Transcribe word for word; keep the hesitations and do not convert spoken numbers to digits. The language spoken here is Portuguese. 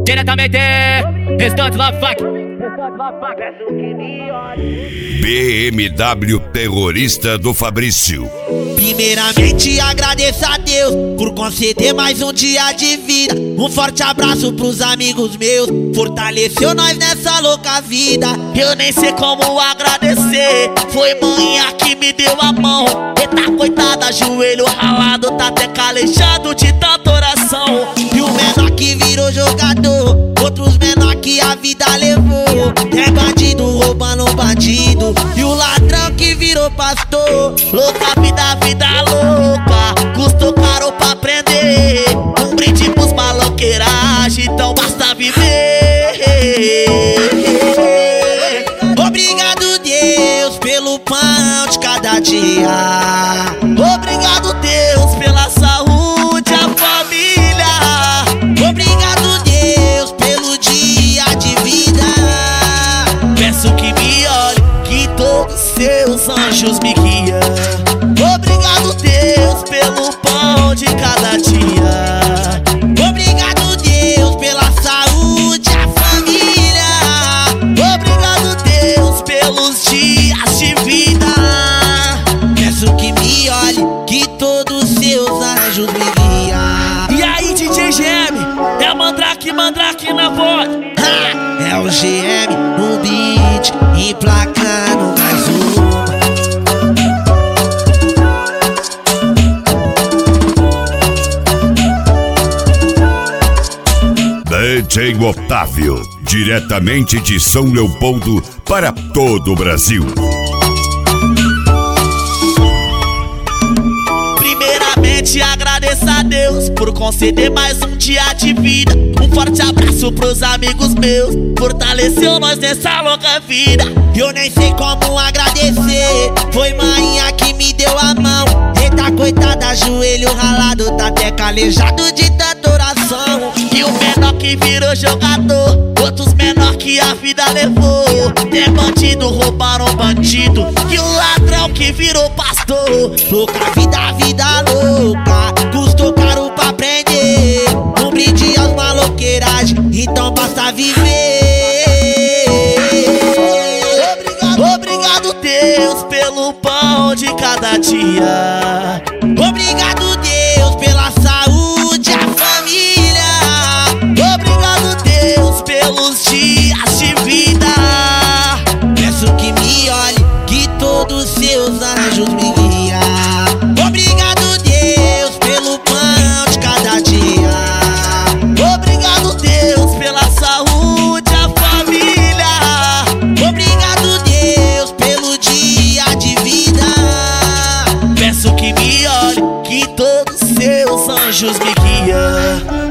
diretamente, Restante Love Funk. B M W Terrorista do Fabrício. Primeiramente agradeço a Deus por conceder mais um dia de vida. Um forte abraço pros amigos meus, fortaleceu nós nessa louca vida. Eu nem sei como agradecer, foi manhã que me deu a mão. Eita coitada, joelho ralado, tá até calejado de tanta oração. E o menor que virou jogador, outros menor que a vida levou. É bandido roubando bandido, e o ladrão que virou pastor. Louca vida, vida louca, custou caro pra aprender. Um brinde pros maloqueiragem, então basta viver. Obrigado Deus pelo pão de cada dia. Obrigado Deus pela saúde, a família. Obrigado Deus pelo dia de vida. Peço que me olhe, que todos seus anjos me guiam. Obrigado Deus pelo pão de cada dia. Obrigado Deus pela saúde, a família. Obrigado Deus pelos dias de vida. Peço que me olhe, que todos seus anjos me guiam. E aí D J G M, é Mandrake, Mandrake na voz. Ha, é o G M no beat, emplacando mais uma. D J Otávio, diretamente de São Leopoldo para todo o Brasil. Primeiramente agradeço a Deus por conceder mais um dia de vida. Um forte abraço pros amigos meus, fortaleceu nós nessa louca vida. Eu nem sei como agradecer, foi manhã que me deu a mão. Eita coitada, joelho ralado, tá até calejado de tanta oração. E o menor que virou jogador, outros menor que a vida levou. É bandido, roubaram bandido, e o ladrão que virou pastor. Louca vida, vida louca, custou caro pra aprender. Um brinde aos maloqueiragem, então basta viver. Obrigado, obrigado Deus pelo pão de cada dia. Obrigado Deus pela saúde, a família. Obrigado Deus pelos dias de vida. Peço que me olhe, que todos seus anjos me guiam. Obrigado Deus pelo pão de cada dia. Obrigado Deus pela saúde, a família. Obrigado Deus pelo dia de vida. Peço que me olhe, que todos seus anjos me guiam.